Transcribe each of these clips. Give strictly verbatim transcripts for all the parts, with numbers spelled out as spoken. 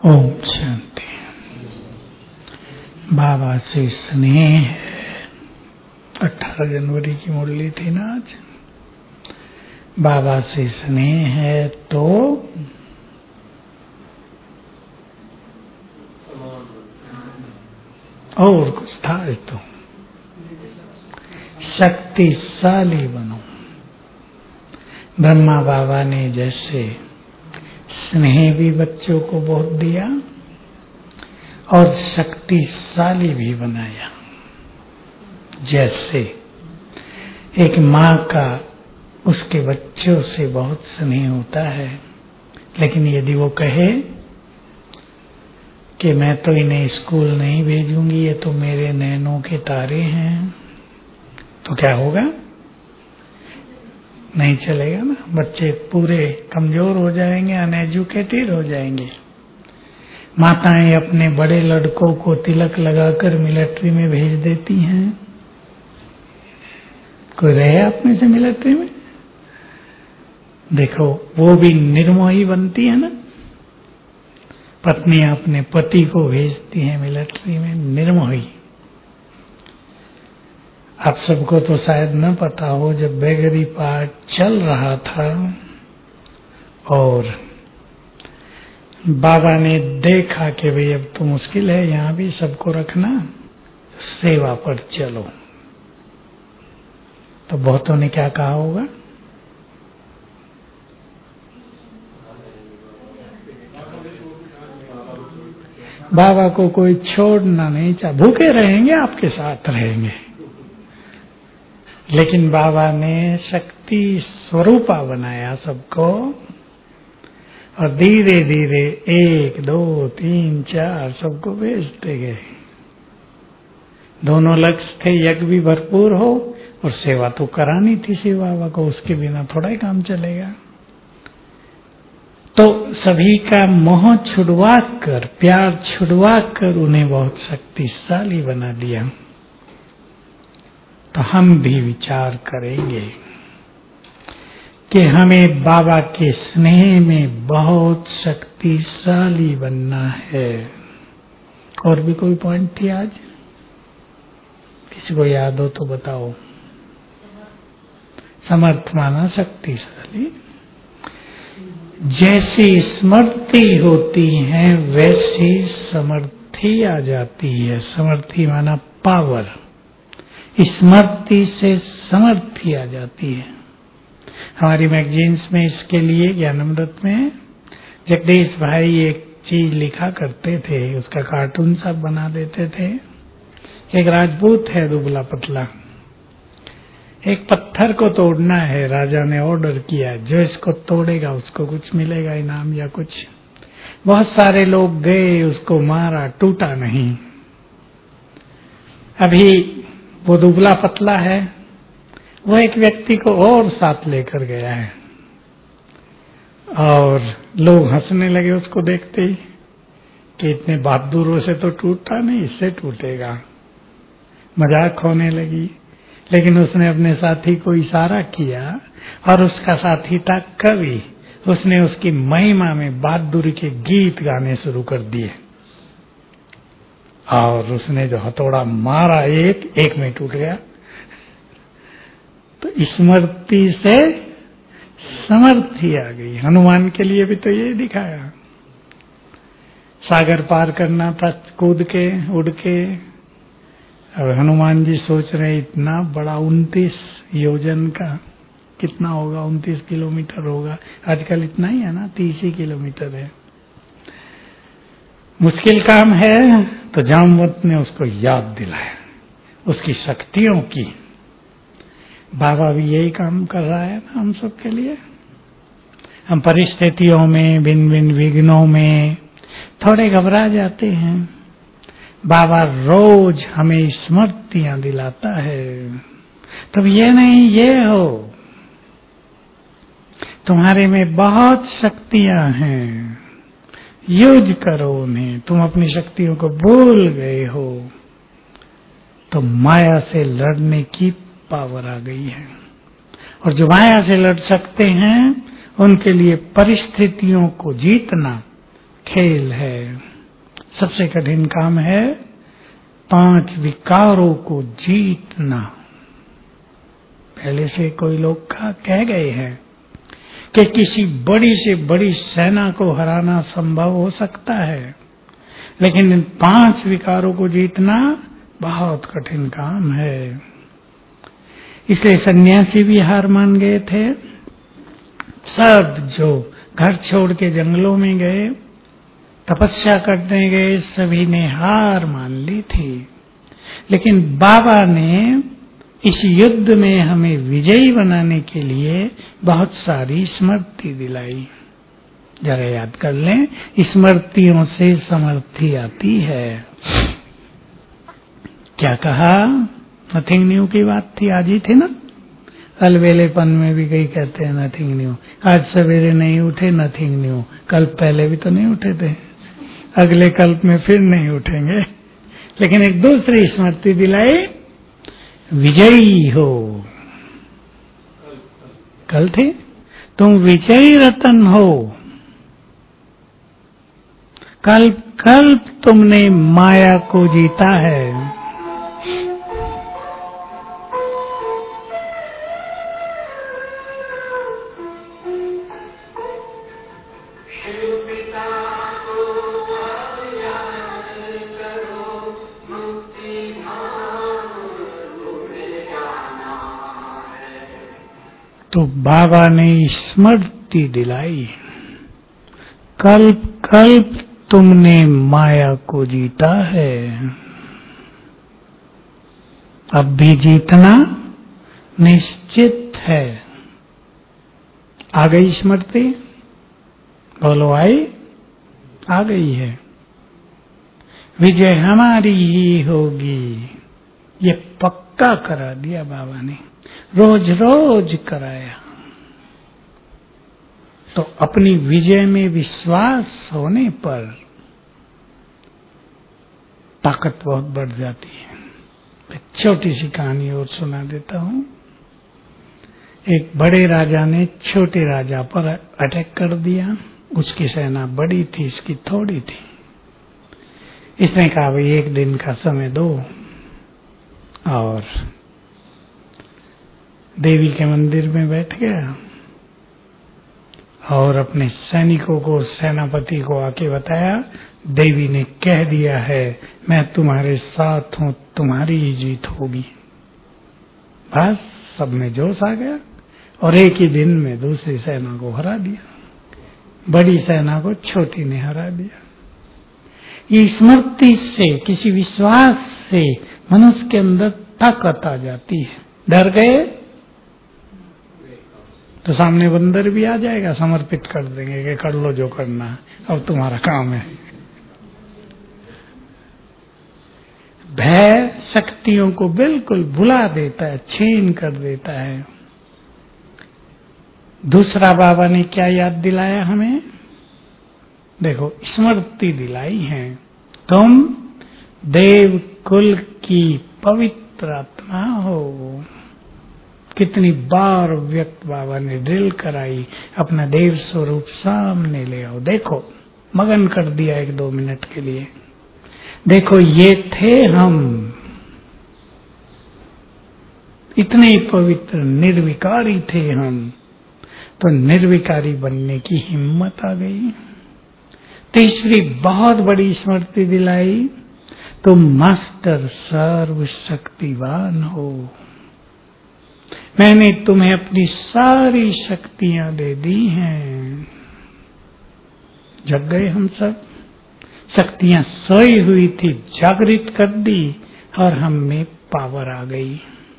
ओम शांति। बाबा से स्नेह। अठारह जनवरी की मुरली थी ना आज। बाबा से स्नेह है तो और कुछ था तो शक्तिशाली बनो। ब्रह्मा बाबा ने जैसे स्नेह भी बच्चों को बहुत दिया और शक्तिशाली भी बनाया। जैसे एक माँ का उसके बच्चों से बहुत स्नेह होता है, लेकिन यदि वो कहे कि मैं तो इन्हें स्कूल नहीं भेजूंगी, ये तो मेरे नैनों के तारे हैं, तो क्या होगा? नहीं चलेगा ना। बच्चे पूरे कमजोर हो जाएंगे, अनएजुकेटेड हो जाएंगे। माताएं अपने बड़े लड़कों को तिलक लगाकर मिलिट्री में भेज देती हैं। कोई रहे आप में से मिलिट्री में? देखो, वो भी निर्मोही बनती है ना। पत्नियां अपने पति को भेजती हैं मिलिट्री में, निर्मोही। आप सबको तो शायद न पता हो, जब बेगरी पार्ट चल रहा था और बाबा ने देखा कि भाई अब तो मुश्किल है, यहाँ भी सबको रखना, सेवा पर चलो, तो बहुतों ने क्या कहा होगा? बाबा को कोई छोड़ना नहीं चाह, भूखे रहेंगे, आपके साथ रहेंगे। लेकिन बाबा ने शक्ति स्वरूपा बनाया सबको, और धीरे धीरे एक दो तीन चार सबको भेजते गए। दोनों लक्ष्य थे, यज्ञ भी भरपूर हो और सेवा तो करानी थी शिव बाबा को, उसके बिना थोड़ा ही काम चलेगा। तो सभी का मोह छुड़वा कर, प्यार छुड़वा कर उन्हें बहुत शक्तिशाली बना दिया। तो हम भी विचार करेंगे कि हमें बाबा के स्नेह में बहुत शक्तिशाली बनना है। और भी कोई पॉइंट थी आज? किसी को याद हो तो बताओ। समर्थ माना शक्तिशाली। जैसी स्मृति होती है वैसी समर्थी आ जाती है। समर्थी माना पावर। स्मृति से समर्थी आ जाती है। हमारी मैगजीन्स में इसके लिए ज्ञानामृत में जगदीश भाई एक चीज लिखा करते थे, उसका कार्टून सब बना देते थे। एक राजपूत है दुबला पतला, एक पत्थर को तोड़ना है, राजा ने ऑर्डर किया, जो इसको तोड़ेगा उसको कुछ मिलेगा इनाम या कुछ। बहुत सारे लोग गए, उसको मारा, टूटा नहीं। अभी वो दुबला पतला है, वो एक व्यक्ति को और साथ लेकर गया है, और लोग हंसने लगे उसको देखते ही कि इतने बहादुरों से तो टूटता नहीं, इससे टूटेगा। मजाक होने लगी। लेकिन उसने अपने साथी को इशारा किया, और उसका साथी था कवि। उसने उसकी महिमा में बहादुरी के गीत गाने शुरू कर दिए, और उसने जो हथौड़ा मारा एक एक में टूट गया। तो स्मृति से समर्थी आ गई। हनुमान के लिए भी तो ये दिखाया। सागर पार करना था कूद के, उड़ के। अब हनुमान जी सोच रहे इतना बड़ा उनतीस योजन का, कितना होगा? उनतीस किलोमीटर होगा। आजकल इतना ही है ना, तीस ही किलोमीटर है। मुश्किल काम है। तो जामवंत ने उसको याद दिलाया उसकी शक्तियों की। बाबा भी यही काम कर रहा है ना हम सब के लिए। हम परिस्थितियों में, भिन्न भिन्न विघ्नों में थोड़े घबरा जाते हैं। बाबा रोज हमें स्मृतियां दिलाता है। तब ये नहीं, ये हो, तुम्हारे में बहुत शक्तियां हैं, यूज करो उन्हें। तुम अपनी शक्तियों को भूल गए हो, तो माया से लड़ने की पावर आ गई है। और जो माया से लड़ सकते हैं, उनके लिए परिस्थितियों को जीतना खेल है। सबसे कठिन काम है पांच विकारों को जीतना। पहले से कोई लोग कह गए हैं कि किसी बड़ी से बड़ी सेना को हराना संभव हो सकता है, लेकिन इन पांच विकारों को जीतना बहुत कठिन काम है। इसलिए सन्यासी भी हार मान गए थे। सब जो घर छोड़ के जंगलों में गए, तपस्या करने गए, सभी ने हार मान ली थी। लेकिन बाबा ने इस युद्ध में हमें विजयी बनाने के लिए बहुत सारी स्मृति दिलाई। जरा याद कर लें, स्मृतियों से समर्थी आती है। क्या कहा? नथिंग न्यू की बात थी, आज ही थी ना। अलवेलेपन में भी कई कहते हैं नथिंग न्यू। आज सवेरे नहीं उठे, नथिंग न्यू। कल पहले भी तो नहीं उठे थे, अगले कल्प में फिर नहीं उठेंगे। लेकिन एक दूसरी स्मृति दिलाई, विजयी हो। कल थी, तुम विजयी रतन हो। कल्प कल्प तुमने माया को जीता है। तो बाबा ने स्मृति दिलाई, कल्प कल्प तुमने माया को जीता है, अब भी जीतना निश्चित है। आ गई स्मृति? बोलो, आई? आ गई है। विजय हमारी ही होगी, ये पक्का करा दिया बाबा ने, रोज रोज कराया। तो अपनी विजय में विश्वास होने पर ताकत बहुत बढ़ जाती है। मैं छोटी सी कहानी और सुना देता हूं। एक बड़े राजा ने छोटे राजा पर अटैक कर दिया। उसकी सेना बड़ी थी, इसकी थोड़ी थी। इसने कहा, भाई एक दिन का समय दो, और देवी के मंदिर में बैठ गया और अपने सैनिकों को, सेनापति को आके बताया, देवी ने कह दिया है मैं तुम्हारे साथ हूं, तुम्हारी ही जीत होगी। बस सब में जोश आ गया और एक ही दिन में दूसरी सेना को हरा दिया, बड़ी सेना को छोटी ने हरा दिया। ये स्मृति से, किसी विश्वास से मनुष्य के अंदर ताकत आ जाती है। डर गए तो सामने बंदर भी आ जाएगा, समर्पित कर देंगे कि कर लो जो करना है, अब तुम्हारा काम है। भय शक्तियों को बिल्कुल भुला देता है, छीन कर देता है। दूसरा बाबा ने क्या याद दिलाया हमें? देखो, स्मृति दिलाई है, तुम देव कुल की पवित्र आत्मा हो। कितनी बार व्यक्त बाबा ने ड्रिल कराई, अपना देव स्वरूप सामने ले आओ। देखो, मगन कर दिया एक दो मिनट के लिए। देखो, ये थे हम, इतने पवित्र निर्विकारी थे हम, तो निर्विकारी बनने की हिम्मत आ गई। तीसरी बहुत बड़ी स्मृति दिलाई, तुम मास्टर सर्वशक्तिवान हो। मैंने तुम्हें अपनी सारी शक्तियां दे दी हैं। जग गए हम सब, शक्तियां सोई हुई थी, जागृत कर दी और हम में पावर आ गई।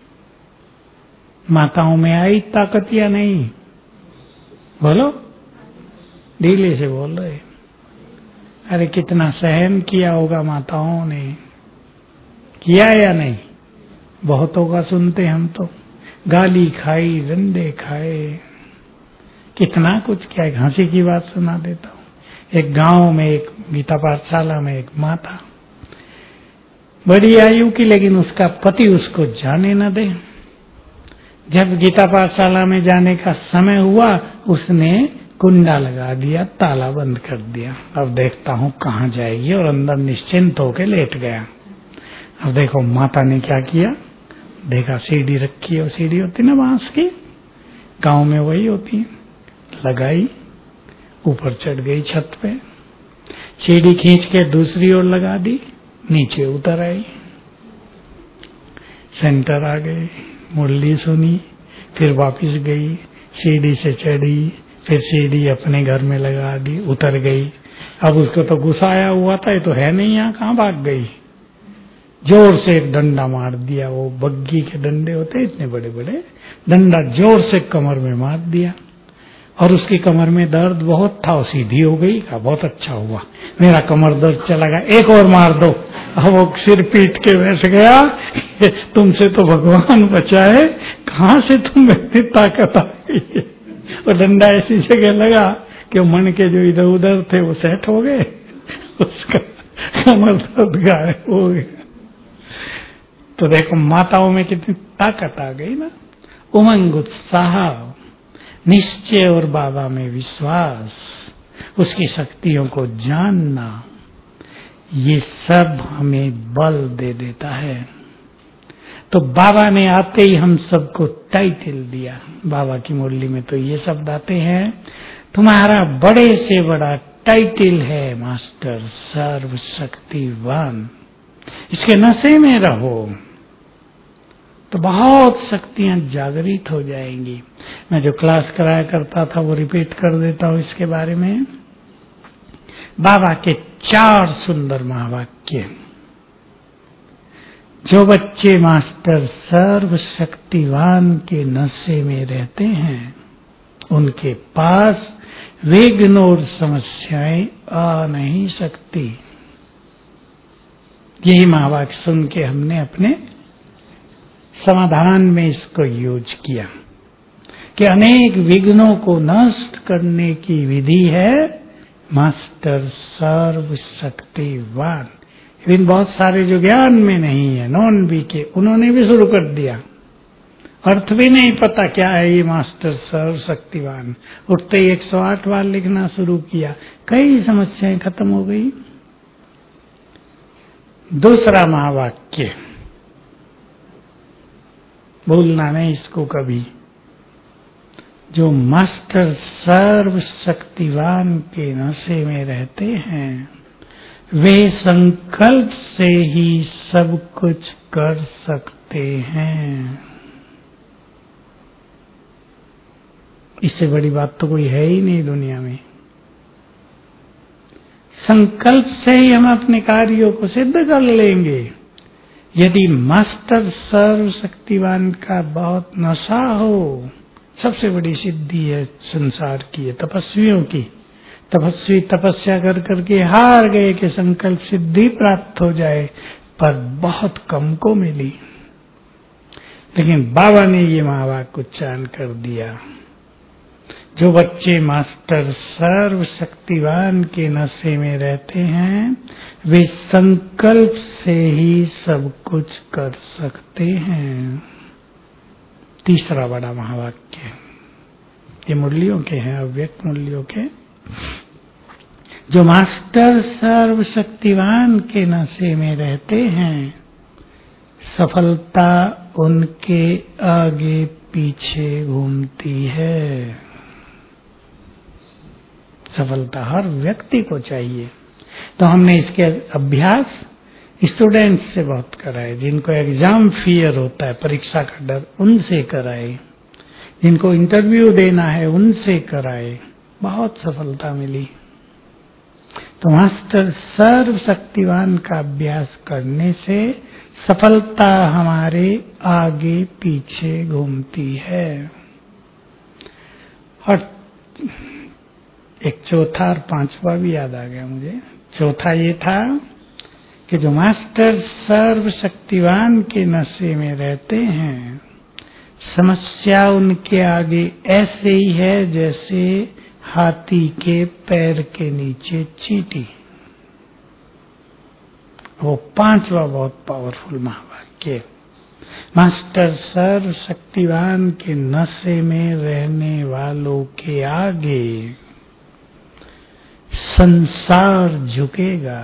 माताओं में आई ताकत या नहीं? बोलो, ढीले से बोल रहे। अरे कितना सहन किया होगा माताओं ने, किया या नहीं? बहुतों का सुनते हम तो, गाली खाई, डंडे खाए, कितना कुछ किया। एक हंसी की बात सुना देता हूँ। एक गांव में, एक गीता पाठशाला में एक माँ था, बड़ी आयु की, लेकिन उसका पति उसको जाने न दे। जब गीता पाठशाला में जाने का समय हुआ, उसने कुंडा लगा दिया, ताला बंद कर दिया। अब देखता हूँ कहाँ जाएगी, और अंदर निश्चिंत होके लेट गया। अब देखो माता ने क्या किया, देखा सीढ़ी रखी है, और सीढ़ी होती ना बांस की, गांव में वही होती है, लगाई, ऊपर चढ़ गई छत पे, सीढ़ी खींच के दूसरी ओर लगा दी, नीचे उतर आई, सेंटर आ गई, मुरली सुनी, फिर वापस गई, सीढ़ी से चढ़ी, फिर सीढ़ी अपने घर में लगा दी, उतर गई। अब उसको तो गुस्सा आया हुआ था, ये तो है नहीं यहाँ, कहाँ भाग गई। जोर से एक डंडा मार दिया, वो बग्गी के डंडे होते इतने बड़े बड़े, डंडा जोर से कमर में मार दिया, और उसकी कमर में दर्द बहुत था, सीधी हो गई। कहा बहुत अच्छा हुआ, मेरा कमर दर्द चला गया, एक और मार दो। अब वो सिर पीट के बैठ गया, तुमसे तो भगवान बचाए, कहाँ से तुम्हें इतनी ताकत आ गई। वो डंडा ऐसी जगह लगा कि मन के जो इधर उधर थे वो सेट हो गए, उसका कमर दर्द गायब हो गया। तो देखो माताओं में कितनी ताकत आ गई ना, उमंग, उत्साह, निश्चय और बाबा में विश्वास, उसकी शक्तियों को जानना, ये सब हमें बल दे देता है। तो बाबा ने आते ही हम सबको टाइटल दिया। बाबा की मुरली में तो ये शब्द आते हैं, तुम्हारा बड़े से बड़ा टाइटल है मास्टर सर्वशक्तिवान, इसके नशे में रहो तो बहुत शक्तियां जागृत हो जाएंगी। मैं जो क्लास कराया करता था वो रिपीट कर देता हूँ इसके बारे में। बाबा के चार सुंदर महावाक्य। जो बच्चे मास्टर सर्वशक्तिवान के नशे में रहते हैं, उनके पास विघ्न और समस्याएं आ नहीं सकती। यही महावाक्य सुन के हमने अपने समाधान में इसको यूज किया कि अनेक विघ्नों को नष्ट करने की विधि है मास्टर सर्वशक्तिवान। लेकिन बहुत सारे जो ज्ञान में नहीं है, नॉन बी के, उन्होंने भी शुरू कर दिया, अर्थ भी नहीं पता क्या है ये मास्टर सर्वशक्तिवान। उठते ही एक सौ आठ बार लिखना शुरू किया, कई समस्याएं खत्म हो गई। दूसरा महावाक्य, भूलना नहीं इसको कभी। जो मास्टर सर्वशक्तिवान के नशे में रहते हैं, वे संकल्प से ही सब कुछ कर सकते हैं। इससे बड़ी बात तो कोई है ही नहीं दुनिया में। संकल्प से ही हम अपने कार्यों को सिद्ध कर लेंगे। यदि मास्टर सर्वशक्तिवान का बहुत नशा हो, सबसे बड़ी सिद्धि है संसार की, है तपस्वियों की। तपस्वी तपस्या कर करके हार गए कि संकल्प सिद्धि प्राप्त हो जाए, पर बहुत कम को मिली। लेकिन बाबा ने ये महावाक्य उच्चारण कर दिया, जो बच्चे मास्टर सर्वशक्तिवान के नशे में रहते हैं, वे संकल्प से ही सब कुछ कर सकते हैं। तीसरा बड़ा महावाक्य, ये मुरलियों के हैं, अव्यक्त मुरलियों के। जो मास्टर सर्वशक्तिवान के नशे में रहते हैं, सफलता उनके आगे पीछे घूमती है। सफलता हर व्यक्ति को चाहिए। तो हमने इसके अभ्यास स्टूडेंट्स से बहुत कराए। जिनको एग्जाम फियर होता है, परीक्षा का डर, उनसे कराए। जिनको इंटरव्यू देना है उनसे कराए, बहुत सफलता मिली। तो मास्टर सर्वशक्तिवान का अभ्यास करने से सफलता हमारे आगे पीछे घूमती है। और एक चौथा और पांचवा भी याद आ गया मुझे। चौथा ये था कि जो मास्टर सर्वशक्तिवान के नशे में रहते हैं, समस्या उनके आगे ऐसे ही है जैसे हाथी के पैर के नीचे चींटी। वो पांचवा बहुत पावरफुल महावाक्य, मास्टर सर्वशक्तिवान के नशे में रहने वालों के आगे संसार झुकेगा।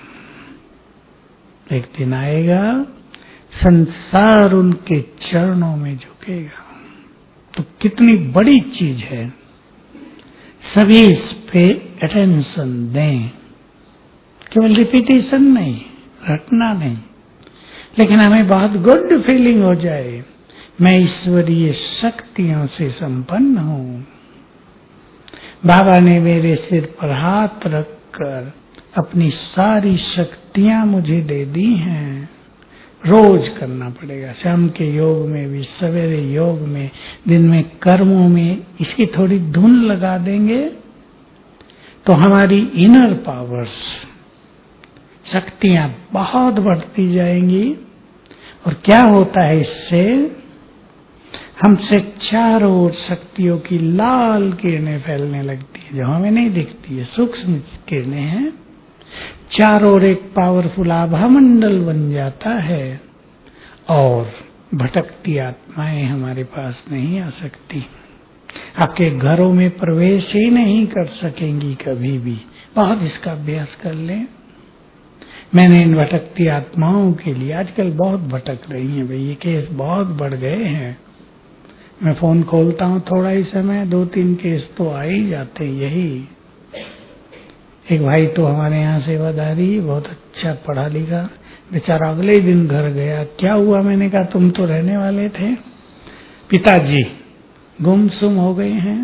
एक दिन आएगा संसार उनके चरणों में झुकेगा। तो कितनी बड़ी चीज है, सभी इस पे अटेंशन दें। केवल रिपीटिशन नहीं, रटना नहीं, लेकिन हमें बहुत गुड फीलिंग हो जाए, मैं ईश्वरीय शक्तियों से संपन्न हूं। बाबा ने मेरे सिर पर हाथ रखकर अपनी सारी शक्तियां मुझे दे दी हैं। रोज करना पड़ेगा, शाम के योग में भी, सवेरे योग में, दिन में कर्मों में इसकी थोड़ी धुन लगा देंगे तो हमारी इनर पावर्स, शक्तियां बहुत बढ़ती जाएंगी। और क्या होता है इससे, हमसे चारों ओर शक्तियों की लाल किरणें फैलने लगती है, जो हमें नहीं दिखती है, सूक्ष्म किरणें हैं। चारों ओर एक पावरफुल आभा मंडल बन जाता है और भटकती आत्माएं हमारे पास नहीं आ सकती, आपके घरों में प्रवेश ही नहीं कर सकेंगी कभी भी। बहुत इसका अभ्यास कर लें। मैंने इन भटकती आत्माओं के लिए, आजकल बहुत भटक रही हैं भाई, ये केस बहुत बढ़ गए हैं। मैं फोन खोलता हूँ थोड़ा ही समय, दो तीन केस तो आ ही जाते हैं। यही एक भाई तो हमारे यहाँ सेवादारी, बहुत अच्छा पढ़ा लिखा, बेचारा अगले ही दिन घर गया। क्या हुआ? मैंने कहा तुम तो रहने वाले थे। पिताजी गुमसुम हो गए हैं,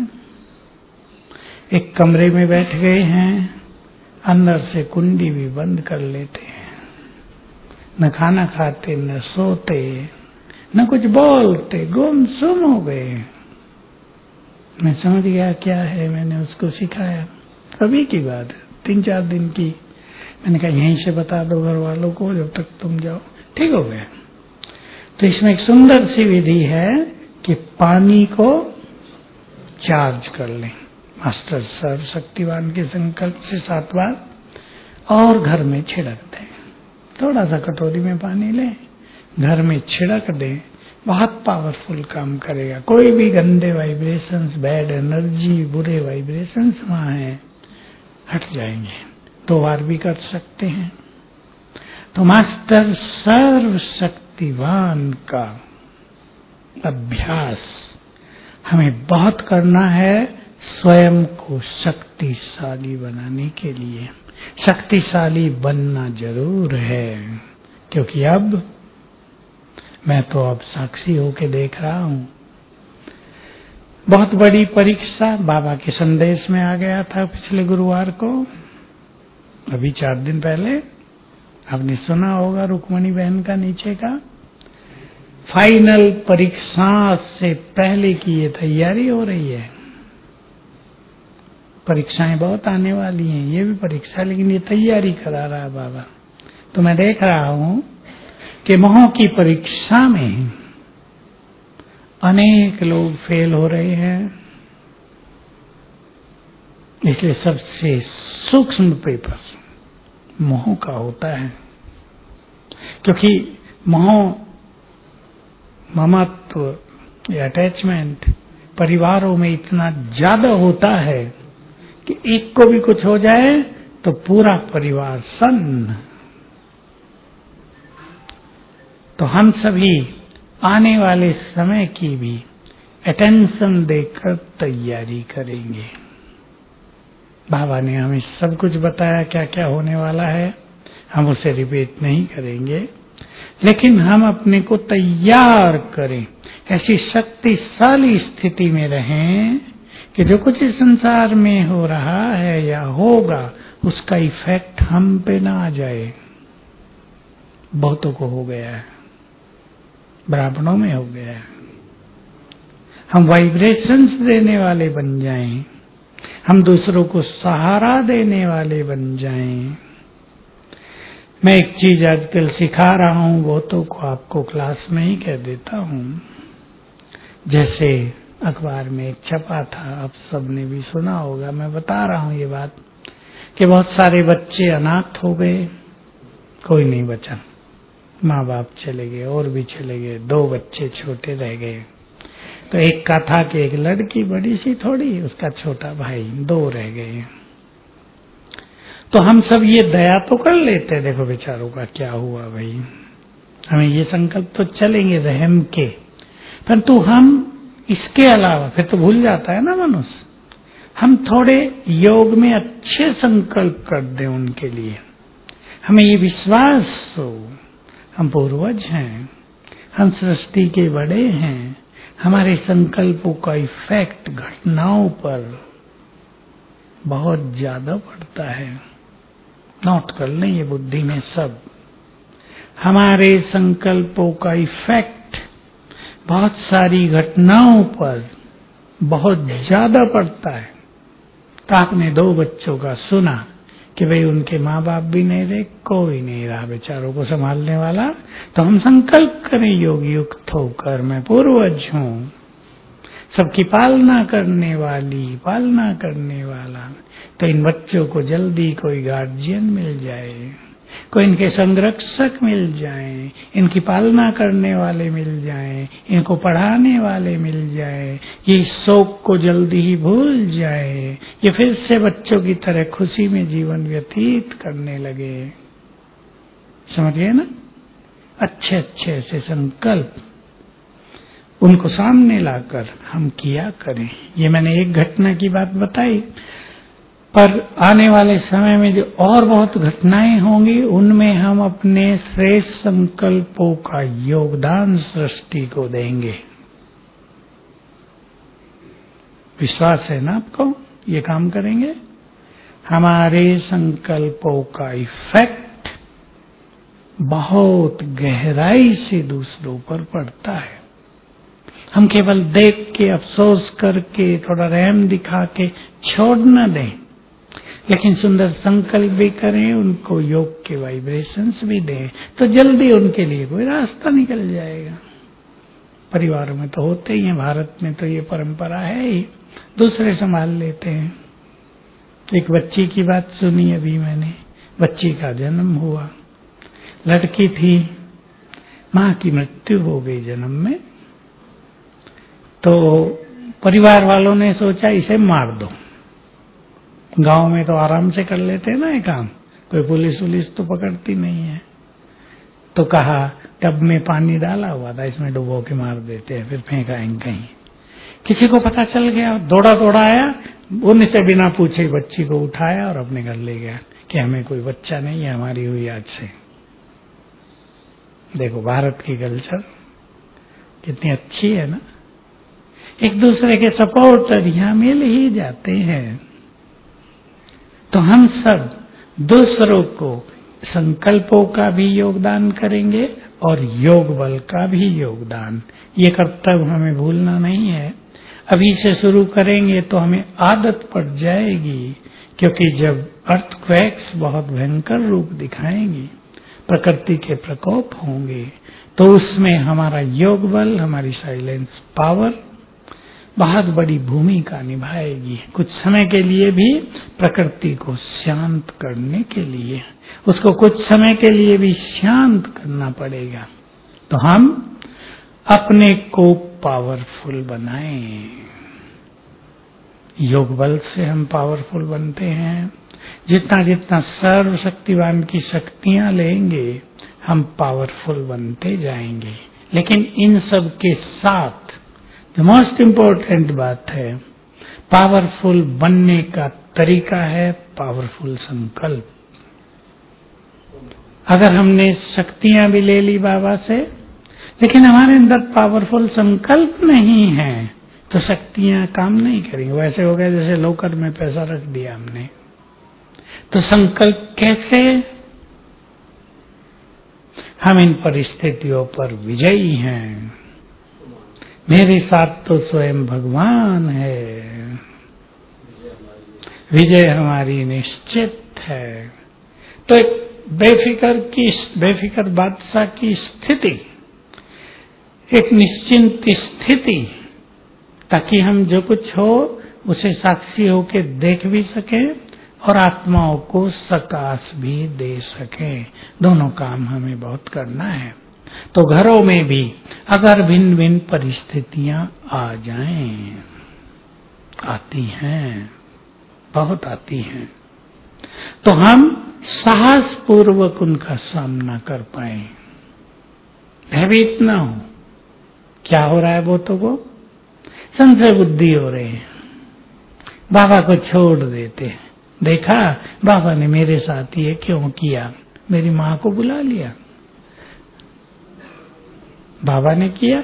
एक कमरे में बैठ गए हैं, अंदर से कुंडी भी बंद कर लेते हैं, न खाना खाते, न सोते, न कुछ बोलते, गुमसुम हो गए। मैं समझ गया क्या है, मैंने उसको सिखाया। अभी की बात है, तीन चार दिन की। मैंने कहा यहीं से बता दो घर वालों को, जब तक तुम जाओ। ठीक हो गया। तो इसमें एक सुंदर सी विधि है कि पानी को चार्ज कर लें, मास्टर सर्व शक्तिवान के संकल्प से सात बार, और घर में छिड़क दें। थोड़ा सा कटोरी में पानी लें, घर में छिड़क दें, बहुत पावरफुल काम करेगा। कोई भी गंदे वाइब्रेशंस, बैड एनर्जी, बुरे वाइब्रेशंस वहां हैं, हट जाएंगे। दो बार भी कर सकते हैं। तो मास्टर सर्व शक्तिवान का अभ्यास हमें बहुत करना है, स्वयं को शक्तिशाली बनाने के लिए। शक्तिशाली बनना जरूर है, क्योंकि अब मैं तो अब साक्षी होके देख रहा हूं। बहुत बड़ी परीक्षा बाबा के संदेश में आ गया था पिछले गुरुवार को, अभी चार दिन पहले। आपने सुना होगा रुक्मणी बहन का नीचे का। फाइनल परीक्षा से पहले की ये तैयारी हो रही है। परीक्षाएं बहुत आने वाली हैं, ये भी परीक्षा, लेकिन ये तैयारी करा रहा है बाबा। तो मैं देख रहा हूं कि मोह की परीक्षा में अनेक लोग फेल हो रहे हैं। इसलिए सबसे सूक्ष्म पेपर मोह का होता है, क्योंकि मोह, ममत्व या अटैचमेंट परिवारों में इतना ज्यादा होता है कि एक को भी कुछ हो जाए तो पूरा परिवार सन्न। तो हम सभी आने वाले समय की भी अटेंशन देकर तैयारी करेंगे। बाबा ने हमें सब कुछ बताया क्या क्या होने वाला है, हम उसे रिपीट नहीं करेंगे, लेकिन हम अपने को तैयार करें, ऐसी शक्तिशाली स्थिति में रहें कि जो कुछ इस संसार में हो रहा है या होगा, उसका इफेक्ट हम पे ना आ जाए। बहुतों को हो गया है, ब्राह्मणों में हो गया है। हम वाइब्रेशंस देने वाले बन जाएं, हम दूसरों को सहारा देने वाले बन जाएं। मैं एक चीज आजकल सिखा रहा हूं, बहुतों को आपको क्लास में ही कह देता हूं। जैसे अखबार में एक छपा था, आप सबने भी सुना होगा, मैं बता रहा हूं ये बात, कि बहुत सारे बच्चे अनाथ हो गए, कोई नहीं बचा, माँ बाप चले गए और भी चले गए, दो बच्चे छोटे रह गए। तो एक का था कि एक लड़की बड़ी सी थोड़ी, उसका छोटा भाई, दो रह गए। तो हम सब ये दया तो कर लेते, देखो बेचारों का क्या हुआ भाई, हमें ये संकल्प तो चलेंगे रहम के, परंतु हम इसके अलावा फिर तो भूल जाता है ना मनुष्य, हम थोड़े योग में अच्छे संकल्प कर दें उनके लिए, हमें ये विश्वास हो हम पूर्वज हैं, हम सृष्टि के बड़े हैं, हमारे संकल्पों का इफेक्ट घटनाओं पर बहुत ज्यादा पड़ता है। नोट कर लें ये बुद्धि में सब, हमारे संकल्पों का इफेक्ट बहुत सारी घटनाओं पर बहुत ज्यादा पड़ता है। तो आपने दो बच्चों का सुना कि भाई उनके माँ बाप भी नहीं रहे, कोई नहीं रहा बेचारों को संभालने वाला, तो हम संकल्प करें योग युक्त होकर मैं पूर्वज हूँ, सबकी पालना करने वाली पालना करने वाला, तो इन बच्चों को जल्दी कोई गार्जियन मिल जाए, कोई इनके संरक्षक मिल जाए, इनकी पालना करने वाले मिल जाए, इनको पढ़ाने वाले मिल जाए, ये शोक को जल्दी ही भूल जाए, ये फिर से बच्चों की तरह खुशी में जीवन व्यतीत करने लगे। समझ गए ना? अच्छे अच्छे ऐसे संकल्प उनको सामने लाकर हम किया करें। ये मैंने एक घटना की बात बताई, पर आने वाले समय में जो और बहुत घटनाएं होंगी उनमें हम अपने श्रेष्ठ संकल्पों का योगदान सृष्टि को देंगे। विश्वास है ना आपको? ये काम करेंगे, हमारे संकल्पों का इफेक्ट बहुत गहराई से दूसरों पर पड़ता है। हम केवल देख के अफसोस करके थोड़ा रहम दिखा के छोड़ न दें, लेकिन सुंदर संकल्प भी करें, उनको योग के वाइब्रेशंस भी दें, तो जल्दी उनके लिए कोई रास्ता निकल जाएगा। परिवारों में तो होते ही हैं, भारत में तो ये परंपरा है ही, दूसरे संभाल लेते हैं। एक बच्ची की बात सुनी अभी मैंने, बच्ची का जन्म हुआ, लड़की थी, माँ की मृत्यु हो गई जन्म में, तो परिवार वालों ने सोचा इसे मार दो। गांव में तो आराम से कर लेते हैं ना ये काम, कोई पुलिस वुलिस तो पकड़ती नहीं है। तो कहा टब में पानी डाला हुआ था, इसमें डुबो के मार देते हैं, फिर फेंकाएंगे कहीं। किसी को पता चल गया, दौड़ा दौड़ा आया, उनसे बिना पूछे बच्ची को उठाया और अपने घर ले गया कि हमें कोई बच्चा नहीं है, हमारी हुई आज से। देखो भारत की कल्चर कितनी अच्छी है ना, एक दूसरे के सपोर्टर यहाँ मिल ही जाते हैं। तो हम सब दूसरों को संकल्पों का भी योगदान करेंगे और योग बल का भी योगदान, ये कर्तव्य हमें भूलना नहीं है। अभी से शुरू करेंगे तो हमें आदत पड़ जाएगी, क्योंकि जब अर्थक्वेक्स बहुत भयंकर रूप दिखाएंगी, प्रकृति के प्रकोप होंगे, तो उसमें हमारा योग बल, हमारी साइलेंस पावर बहुत बड़ी भूमिका निभाएगी। कुछ समय के लिए भी प्रकृति को शांत करने के लिए, उसको कुछ समय के लिए भी शांत करना पड़ेगा। तो हम अपने को पावरफुल बनाएं। योग बल से हम पावरफुल बनते हैं। जितना जितना सर्वशक्तिवान की शक्तियां लेंगे हम पावरफुल बनते जाएंगे। लेकिन इन सब के साथ जो मोस्ट इम्पोर्टेंट बात है, पावरफुल बनने का तरीका है पावरफुल संकल्प। अगर हमने शक्तियां भी ले ली बाबा से, लेकिन हमारे अंदर पावरफुल संकल्प नहीं है, तो शक्तियां काम नहीं करेंगी। वैसे हो गया जैसे लॉकर में पैसा रख दिया हमने, तो संकल्प कैसे? हम इन परिस्थितियों पर विजयी हैं। मेरे साथ तो स्वयं भगवान है, विजय हमारी निश्चित है। तो एक बेफिक्र की बेफिक्र बादशाह की स्थिति, एक निश्चिंत स्थिति, ताकि हम जो कुछ हो उसे साक्षी होके देख भी सकें और आत्माओं को सकाश भी दे सकें। दोनों काम हमें बहुत करना है। तो घरों में भी अगर भिन्न भिन्न परिस्थितियां आ जाएं, आती हैं, बहुत आती हैं, तो हम साहस पूर्वक उनका सामना कर पाए, भयभीत ना हो। क्या हो रहा है भूतों को? संशय बुद्धि हो रहे हैं, बाबा को छोड़ देते हैं। देखा बाबा ने मेरे साथ ये क्यों किया, मेरी माँ को बुला लिया, बाबा ने किया,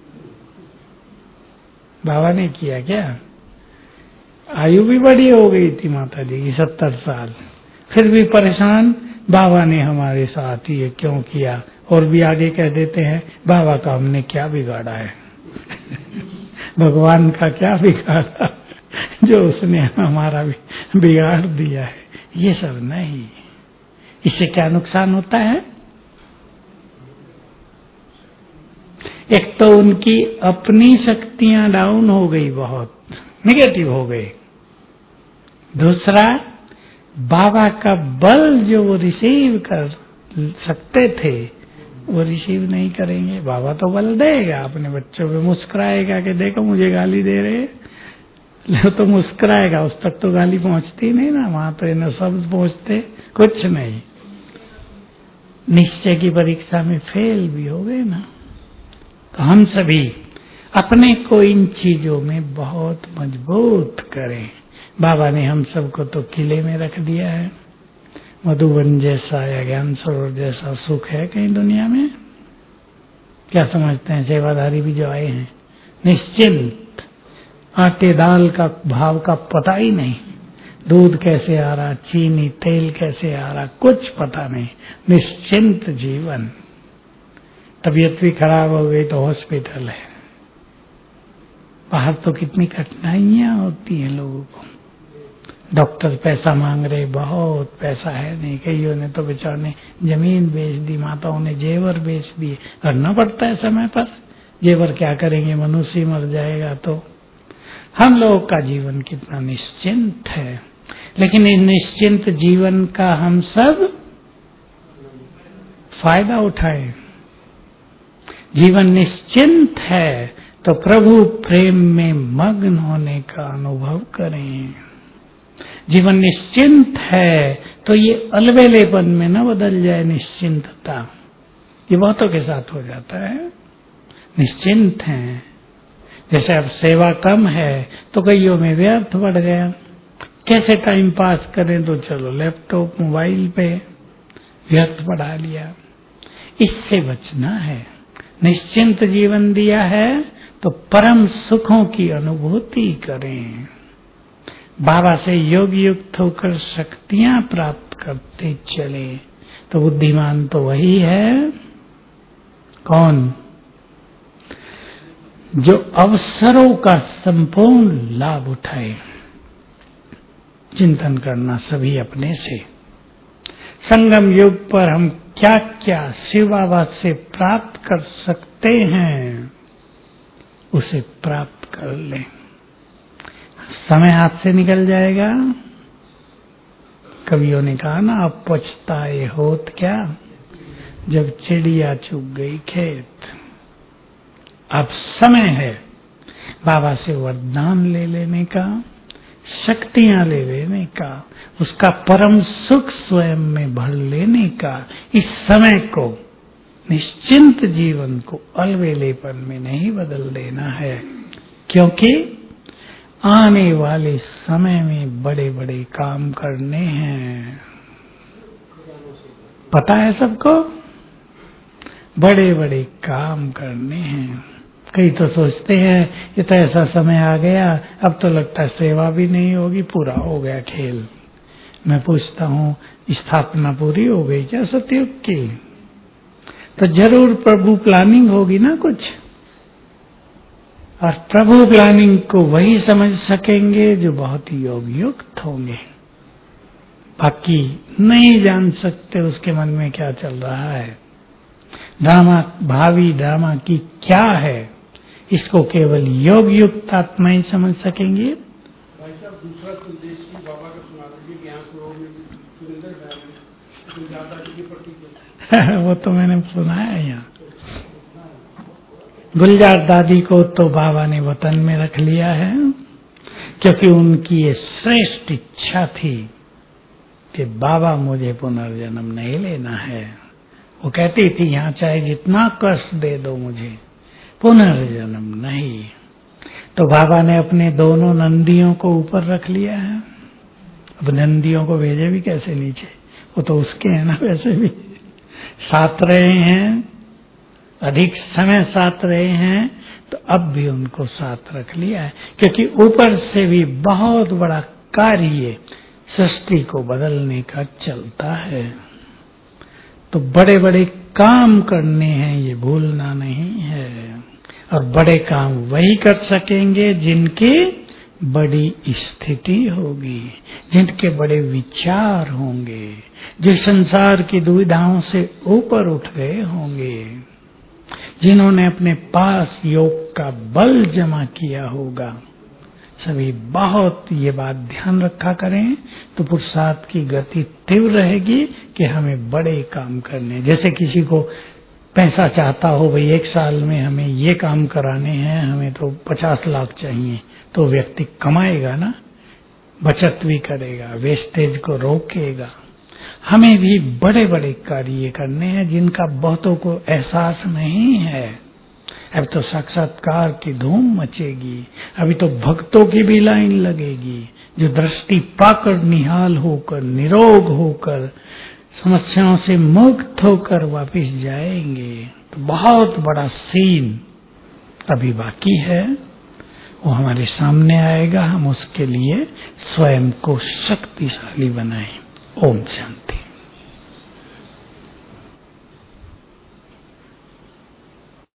बाबा ने किया क्या? आयु भी बड़ी हो गई थी माता जी की, सत्तर साल, फिर भी परेशान, बाबा ने हमारे साथ ये क्यों किया। और भी आगे कह देते हैं बाबा का हमने क्या बिगाड़ा है भगवान का क्या बिगाड़ा जो उसने हमारा भी बिगाड़ दिया है। ये सब नहीं। इससे क्या नुकसान होता है? एक तो उनकी अपनी शक्तियां डाउन हो गई, बहुत नेगेटिव हो गए। दूसरा, बाबा का बल जो वो रिसीव कर सकते थे वो रिसीव नहीं करेंगे। बाबा तो बल देगा, अपने बच्चों पे मुस्कुराएगा कि देखो मुझे गाली दे रहे हैं, तो मुस्कुराएगा, उस तक तो गाली पहुंचती नहीं ना, वहां तो इन शब्द पहुंचते कुछ नहीं। निश्चय की परीक्षा में फेल भी हो गए ना। तो हम सभी अपने को इन चीजों में बहुत मजबूत करें। बाबा ने हम सबको तो किले में रख दिया है। मधुबन जैसा या ज्ञान सरोवर जैसा सुख है कहीं दुनिया में? क्या समझते हैं सेवाधारी भी जो आए हैं? निश्चिंत, आटे दाल का भाव का पता ही नहीं, दूध कैसे आ रहा, चीनी तेल कैसे आ रहा, कुछ पता नहीं, निश्चिंत जीवन। तबीयत भी खराब हो गई तो हॉस्पिटल है। बाहर तो कितनी कठिनाइयां होती हैं लोगों को। डॉक्टर पैसा मांग रहे, बहुत पैसा है नहीं, कईयों ने तो बेचारों ने जमीन बेच दी, माताओं ने जेवर बेच दिए। करना पड़ता है समय पर, जेवर क्या करेंगे, मनुष्य ही मर जाएगा। तो हम लोगों का जीवन कितना निश्चिंत है, लेकिन इस निश्चिंत जीवन का हम सब फायदा उठाएं। जीवन निश्चिंत है तो प्रभु प्रेम में मग्न होने का अनुभव करें। जीवन निश्चिंत है तो ये अलबेलेपन में न बदल जाए निश्चिंतता। ये बहुतों के साथ हो जाता है। निश्चिंत हैं, जैसे अब सेवा कम है तो कईयों में व्यर्थ बढ़ गया। कैसे टाइम पास करें तो चलो लैपटॉप मोबाइल पे व्यर्थ बढ़ा लिया। इससे बचना है। निश्चिंत जीवन दिया है तो परम सुखों की अनुभूति करें। बाबा से योग युक्त होकर शक्तियां प्राप्त करते चले। तो बुद्धिमान तो वही है, कौन? जो अवसरों का संपूर्ण लाभ उठाए। चिंतन करना सभी अपने से। संगम युग पर हम क्या क्या शिव बाबा से प्राप्त कर सकते हैं, उसे प्राप्त कर लें। समय हाथ से निकल जाएगा। कवियों ने कहा ना, अब पछताए होत क्या जब चिड़िया चुग गई खेत। अब समय है बाबा से वरदान ले लेने का, शक्तियां ले लेने का, उसका परम सुख स्वयं में भर लेने का। इस समय को, निश्चिंत जीवन को अलबेलेपन में नहीं बदल देना है, क्योंकि आने वाले समय में बड़े बड़े काम करने हैं। पता है सबको? बड़े बड़े काम करने हैं। कई तो सोचते हैं ये तो ऐसा समय आ गया, अब तो लगता है सेवा भी नहीं होगी, पूरा हो गया खेल। मैं पूछता हूँ, स्थापना पूरी हो गई क्या सतयुग की? तो जरूर प्रभु प्लानिंग होगी ना कुछ। और प्रभु प्लानिंग को वही समझ सकेंगे जो बहुत ही योग युक्त होंगे। बाकी नहीं जान सकते उसके मन में क्या चल रहा है, ड्रामा, भावी ड्रामा की क्या है, इसको केवल योग युक्त आत्मा ही समझ सकेंगे। भाई साहब, दूसरा संदेश की बाबा का सुना दीजिए कि यहाँ सरोवर में सुरेंद्र भाई गुलजार दादी की पट्टी वो तो मैंने सुना है। यहाँ गुलजार दादी को तो बाबा ने वतन में रख लिया है, क्योंकि उनकी ये श्रेष्ठ इच्छा थी कि बाबा मुझे पुनर्जन्म नहीं लेना है। वो कहती थी यहाँ चाहे जितना कष्ट दे दो मुझे, पुनर्जन्म नहीं। तो बाबा ने अपने दोनों नंदियों को ऊपर रख लिया है। अब नंदियों को भेजे भी कैसे नीचे, वो तो उसके हैं ना, वैसे भी साथ रहे हैं, अधिक समय साथ रहे हैं, तो अब भी उनको साथ रख लिया है, क्योंकि ऊपर से भी बहुत बड़ा कार्य सृष्टि को बदलने का चलता है। तो बड़े बड़े काम करने हैं, ये भूलना नहीं है। और बड़े काम वही कर सकेंगे जिनकी बड़ी स्थिति होगी, जिनके बड़े विचार होंगे, जो संसार की दुविधाओं से ऊपर उठ गए होंगे, जिन्होंने अपने पास योग का बल जमा किया होगा। सभी बहुत ये बात ध्यान रखा करें, तो पुरुषार्थ की गति तीव्र रहेगी कि हमें बड़े काम करने। जैसे किसी को पैसा चाहता हो, भाई एक साल में हमें ये काम कराने हैं, हमें तो पचास लाख चाहिए, तो व्यक्ति कमाएगा ना, बचत भी करेगा, वेस्टेज को रोकेगा। हमें भी बड़े बड़े कार्य करने हैं जिनका बहुतों को एहसास नहीं है। अब तो साक्षात्कार की धूम मचेगी, अभी तो भक्तों की भी लाइन लगेगी, जो दृष्टि पाकर निहाल होकर, निरोग होकर, समस्याओं से मुक्त होकर वापिस जाएंगे। तो बहुत बड़ा सीन अभी बाकी है, वो हमारे सामने आएगा। हम उसके लिए स्वयं को शक्तिशाली बनाएं। ओम शांति।